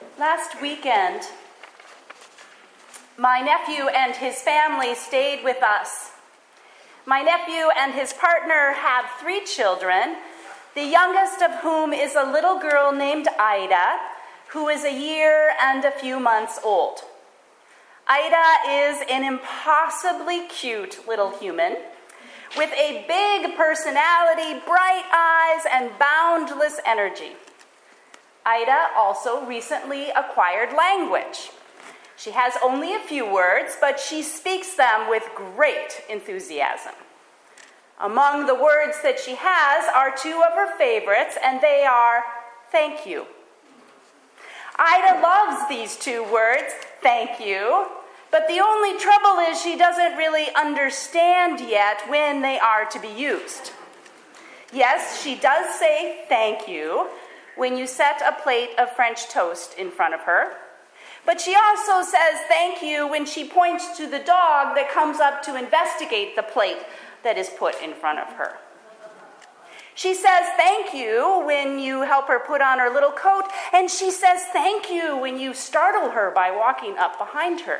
Last weekend, my nephew and his family stayed with us. My nephew and his partner have 3 children, the youngest of whom is a little girl named Ida, who is a year and a few months old. Ida is an impossibly cute little human with a big personality, bright eyes, and boundless energy. Ida also recently acquired language. She has only a few words, but she speaks them with great enthusiasm. Among the words that she has are 2 of her favorites, and they are, thank you. Ida loves these 2 words, thank you, but the only trouble is she doesn't really understand yet when they are to be used. Yes, she does say thank you when you set a plate of French toast in front of her, but she also says thank you when she points to the dog that comes up to investigate the plate that is put in front of her. She says thank you when you help her put on her little coat, and she says thank you when you startle her by walking up behind her.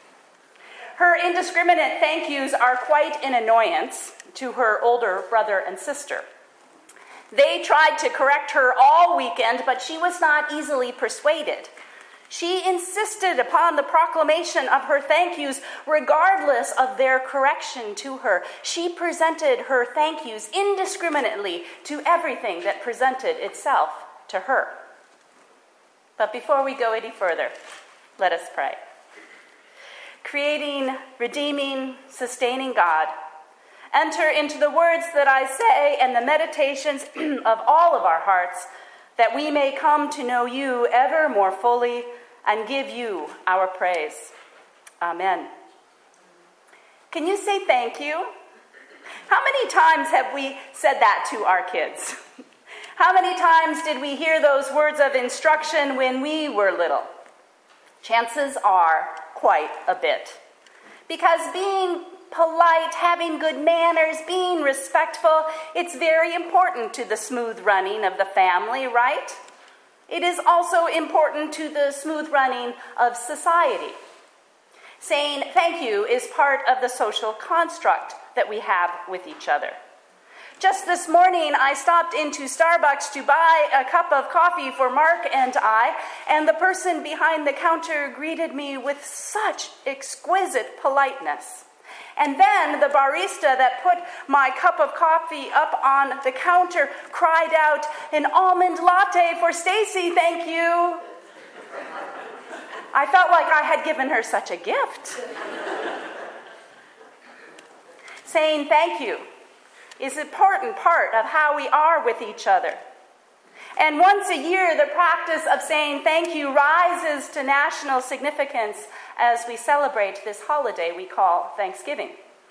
Her indiscriminate thank yous are quite an annoyance to her older brother and sister. They tried to correct her all weekend, but she was not easily persuaded. She insisted upon the proclamation of her thank yous regardless of their correction to her. She presented her thank yous indiscriminately to everything that presented itself to her. But before we go any further, let us pray. Creating, redeeming, sustaining God, enter into the words that I say and the meditations of all of our hearts, that we may come to know you ever more fully and give you our praise. Amen. Can you say thank you? How many times have we said that to our kids? How many times did we hear those words of instruction when we were little? Chances are quite a bit. Because being polite, having good manners, being respectful, it's very important to the smooth running of the family, right? It is also important to the smooth running of society. Saying thank you is part of the social construct that we have with each other. Just this morning, I stopped into Starbucks to buy a cup of coffee for Mark and I, and the person behind the counter greeted me with such exquisite politeness. And then the barista that put my cup of coffee up on the counter cried out, "An almond latte for Stacy, thank you." I felt like I had given her such a gift. Saying thank you is an important part of how we are with each other. And once a year, the practice of saying thank you rises to national significance as we celebrate this holiday we call Thanksgiving.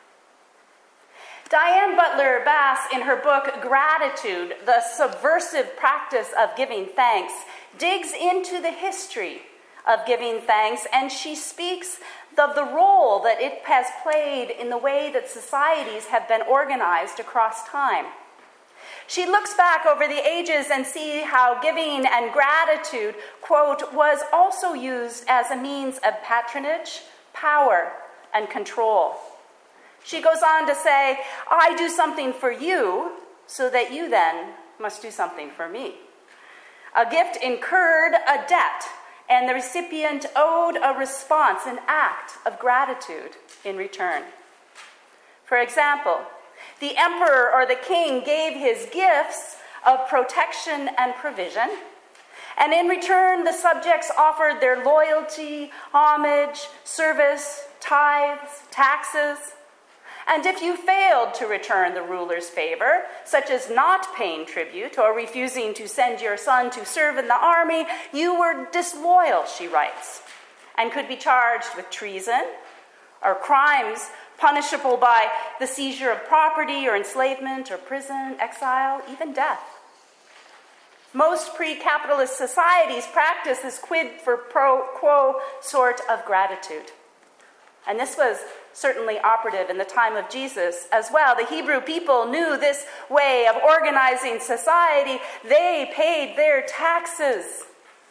Diane Butler Bass, in her book Gratitude, The Subversive Practice of Giving Thanks, digs into the history of giving thanks, and she speaks of the role that it has played in the way that societies have been organized across time. She looks back over the ages and see how giving and gratitude, quote, was also used as a means of patronage, power, and control. She goes on to say, I do something for you so that you then must do something for me. A gift incurred a debt, and the recipient owed a response, an act of gratitude in return. For example, the emperor or the king gave his gifts of protection and provision, and in return, the subjects offered their loyalty, homage, service, tithes, taxes. And if you failed to return the ruler's favor, such as not paying tribute or refusing to send your son to serve in the army, you were disloyal, she writes, and could be charged with treason or crimes punishable by the seizure of property or enslavement or prison, exile, even death. Most pre-capitalist societies practice this quid pro quo sort of gratitude. And this was certainly operative in the time of Jesus as well. The Hebrew people knew this way of organizing society. They paid their taxes.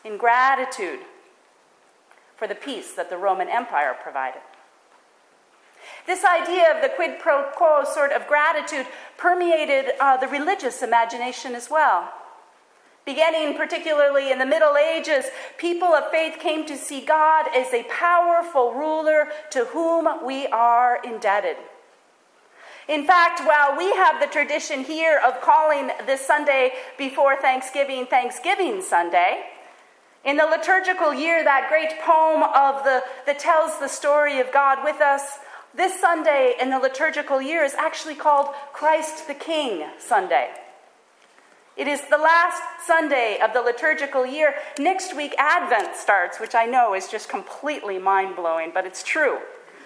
in gratitude for the peace that the Roman Empire provided. This idea of the quid pro quo sort of gratitude permeated the religious imagination as well. Beginning particularly in the Middle Ages, people of faith came to see God as a powerful ruler to whom we are indebted. In fact, while we have the tradition here of calling this Sunday before Thanksgiving, Thanksgiving Sunday, in the liturgical year, that great poem that tells the story of God with us, this Sunday in the liturgical year is actually called Christ the King Sunday. It is the last Sunday of the liturgical year. Next week, Advent starts, which I know is just completely mind-blowing, but it's true.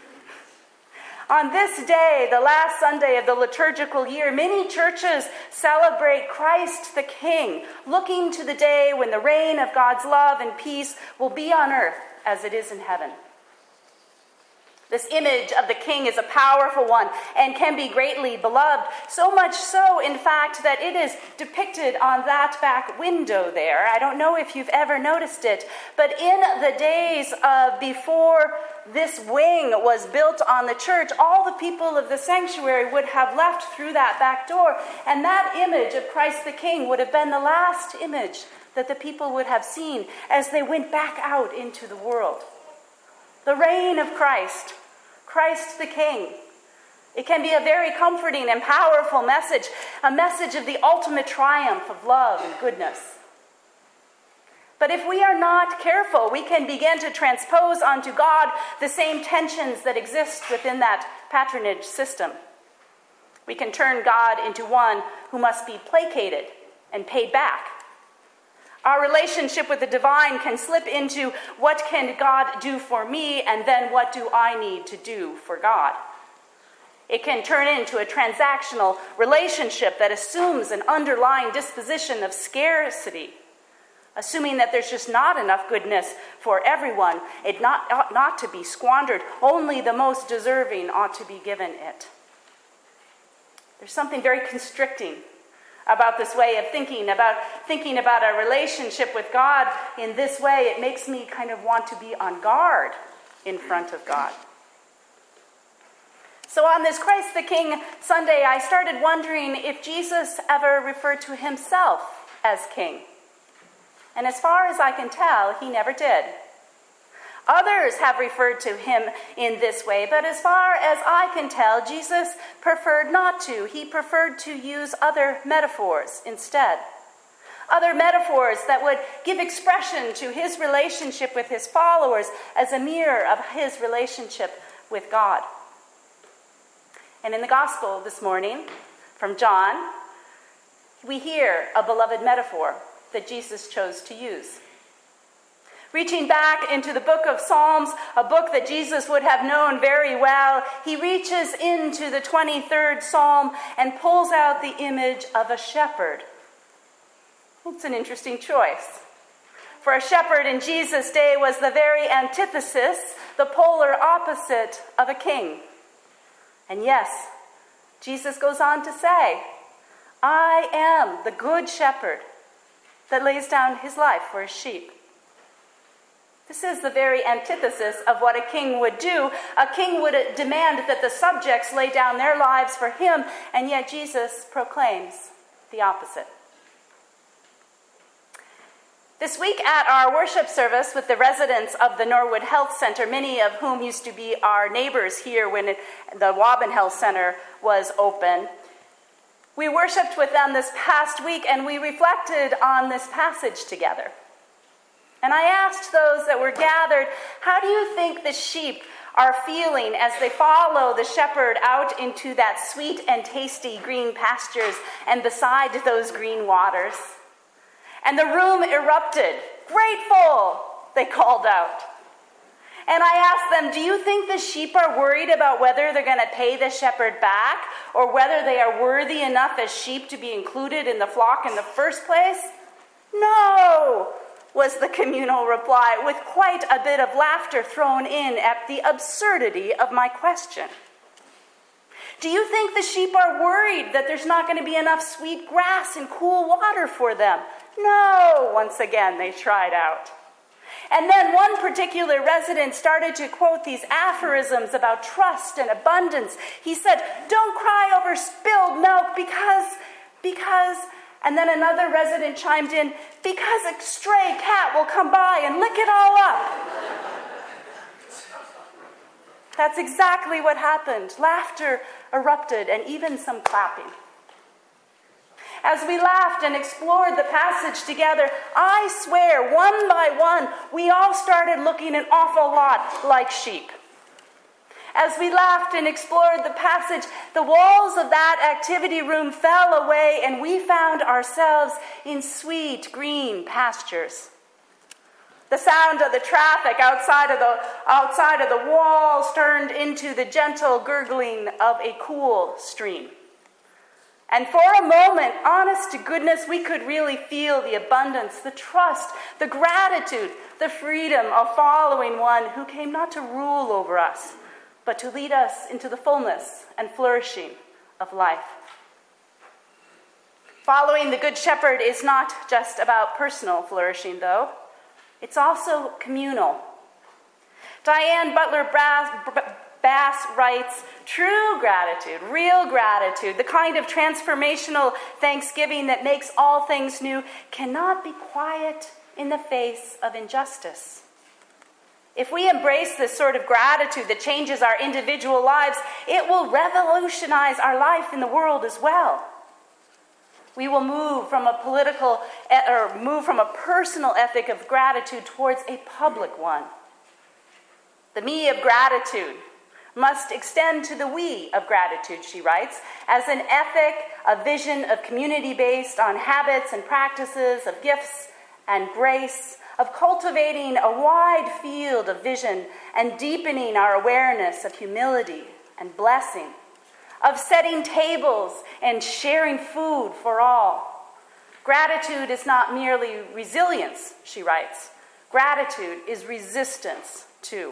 On this day, the last Sunday of the liturgical year, many churches celebrate Christ the King, looking to the day when the reign of God's love and peace will be on earth as it is in heaven. This image of the king is a powerful one and can be greatly beloved, so much so, in fact, that it is depicted on that back window there. I don't know if you've ever noticed it, but in the days before this wing was built on the church, all the people of the sanctuary would have left through that back door, and that image of Christ the King would have been the last image that the people would have seen as they went back out into the world. The reign of Christ, Christ the King. It can be a very comforting and powerful message, a message of the ultimate triumph of love and goodness. But if we are not careful, we can begin to transpose onto God the same tensions that exist within that patronage system. We can turn God into one who must be placated and paid back. Our relationship with the divine can slip into what can God do for me, and then what do I need to do for God? It can turn into a transactional relationship that assumes an underlying disposition of scarcity, assuming that there's just not enough goodness for everyone. It ought not to be squandered. Only the most deserving ought to be given it. There's something very constricting about this way of thinking about a relationship with God in this way. It makes me kind of want to be on guard in front of God. So on this Christ the King Sunday, I started wondering if Jesus ever referred to himself as king. And as far as I can tell, he never did. Others have referred to him in this way, but as far as I can tell, Jesus preferred not to. He preferred to use other metaphors instead. Other metaphors that would give expression to his relationship with his followers as a mirror of his relationship with God. And in the gospel this morning, from John, we hear a beloved metaphor that Jesus chose to use. Reaching back into the book of Psalms, a book that Jesus would have known very well, he reaches into the 23rd Psalm and pulls out the image of a shepherd. It's an interesting choice. For a shepherd in Jesus' day was the very antithesis, the polar opposite of a king. And yes, Jesus goes on to say, I am the good shepherd that lays down his life for his sheep. This is the very antithesis of what a king would do. A king would demand that the subjects lay down their lives for him, and yet Jesus proclaims the opposite. This week at our worship service with the residents of the Norwood Health Center, many of whom used to be our neighbors here when the Waban Health Center was open, we worshiped with them this past week, and we reflected on this passage together. And I asked those that were gathered, how do you think the sheep are feeling as they follow the shepherd out into that sweet and tasty green pastures and beside those green waters? And the room erupted. Grateful, they called out. And I asked them, do you think the sheep are worried about whether they're going to pay the shepherd back, or whether they are worthy enough as sheep to be included in the flock in the first place? No, was the communal reply, with quite a bit of laughter thrown in at the absurdity of my question. Do you think the sheep are worried that there's not going to be enough sweet grass and cool water for them? No, once again they tried out. And then one particular resident started to quote these aphorisms about trust and abundance. He said, "Don't cry over spilled milk because," and then another resident chimed in, "because a stray cat will come by and lick it all up." That's exactly what happened. Laughter erupted and even some clapping. As we laughed and explored the passage together, I swear, one by one, we all started looking an awful lot like sheep. As we laughed and explored the passage, the walls of that activity room fell away and we found ourselves in sweet green pastures. The sound of the traffic outside of the walls turned into the gentle gurgling of a cool stream. And for a moment, honest to goodness, we could really feel the abundance, the trust, the gratitude, the freedom of following one who came not to rule over us, but to lead us into the fullness and flourishing of life. Following the Good Shepherd is not just about personal flourishing, though. It's also communal. Diane Butler Bass writes, "True gratitude, real gratitude, the kind of transformational thanksgiving that makes all things new, cannot be quiet in the face of injustice." If we embrace this sort of gratitude that changes our individual lives, it will revolutionize our life in the world as well. We will move from a personal ethic of gratitude towards a public one. The me of gratitude must extend to the we of gratitude, she writes, as an ethic, a vision of community based on habits and practices, of gifts and grace, of cultivating a wide field of vision and deepening our awareness of humility and blessing, of setting tables and sharing food for all. Gratitude is not merely resilience, she writes. Gratitude is resistance too.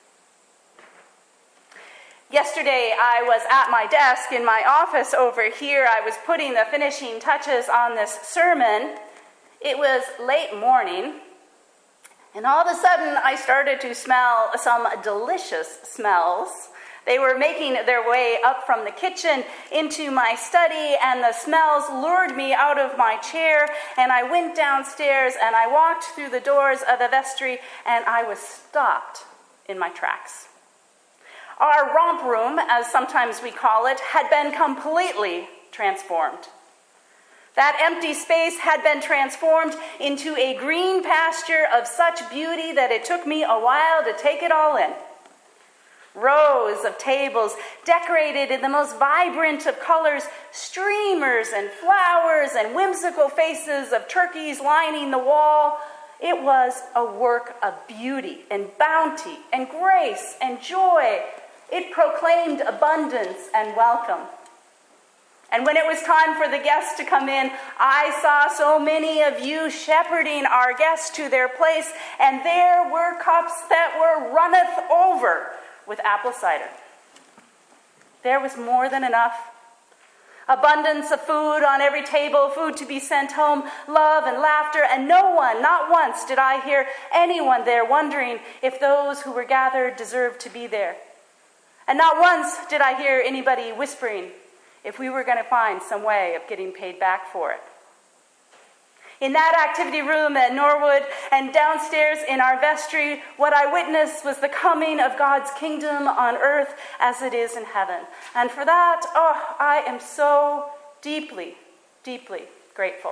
Yesterday, I was at my desk in my office over here. I was putting the finishing touches on this sermon. It was late morning, and all of a sudden, I started to smell some delicious smells. They were making their way up from the kitchen into my study, and the smells lured me out of my chair, and I went downstairs, and I walked through the doors of the vestry, and I was stopped in my tracks. Our romp room, as sometimes we call it, had been completely transformed. That empty space had been transformed into a green pasture of such beauty that it took me a while to take it all in. Rows of tables decorated in the most vibrant of colors, streamers and flowers and whimsical faces of turkeys lining the wall. It was a work of beauty and bounty and grace and joy. It proclaimed abundance and welcome. And when it was time for the guests to come in, I saw so many of you shepherding our guests to their place, and there were cups that were runneth over with apple cider. There was more than enough. Abundance of food on every table, food to be sent home, love and laughter, and no one, not once did I hear anyone there wondering if those who were gathered deserved to be there. And not once did I hear anybody whispering if we were going to find some way of getting paid back for it. In that activity room at Norwood and downstairs in our vestry, what I witnessed was the coming of God's kingdom on earth as it is in heaven. And for that, I am so deeply, deeply grateful.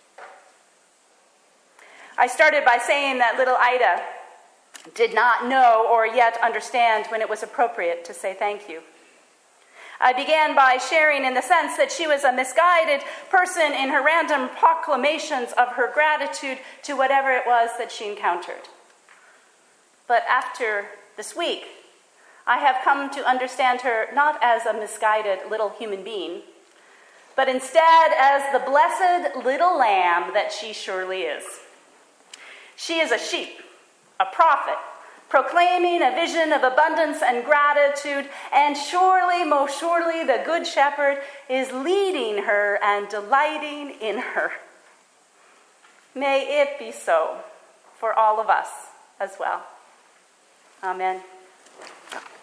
I started by saying that little Ida did not know or yet understand when it was appropriate to say thank you. I began by sharing in the sense that she was a misguided person in her random proclamations of her gratitude to whatever it was that she encountered. But after this week, I have come to understand her not as a misguided little human being, but instead as the blessed little lamb that she surely is. She is a sheep, a prophet, proclaiming a vision of abundance and gratitude, and surely, most surely, the Good Shepherd is leading her and delighting in her. May it be so for all of us as well. Amen.